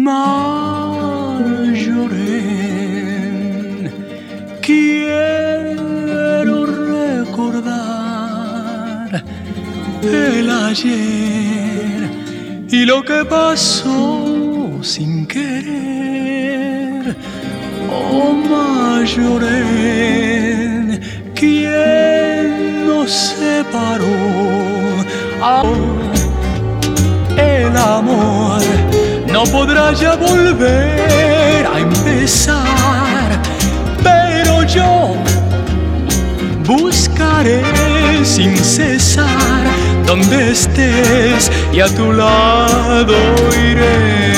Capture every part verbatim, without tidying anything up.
Marjolaine, quiero recordar el ayer y lo que pasó sin querer. Oh Marjolaine, ¿quién nos separó? Ahora el amor no podrá ya volver a empezar, pero yo buscaré sin cesar donde estés y a tu lado iré.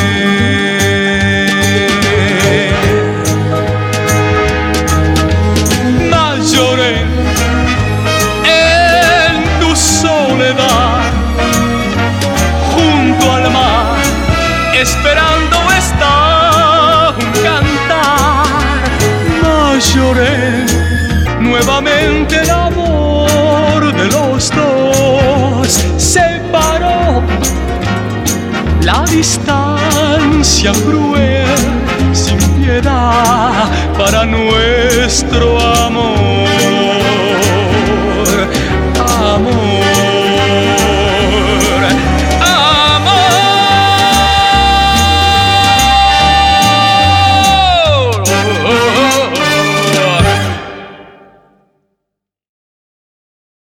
Marjolaine, en tu soledad junto al mar, esperando está un cantar. Marjolaine, nuevamente el amor de los dos separó. La distancia cruel, sin piedad para nuestro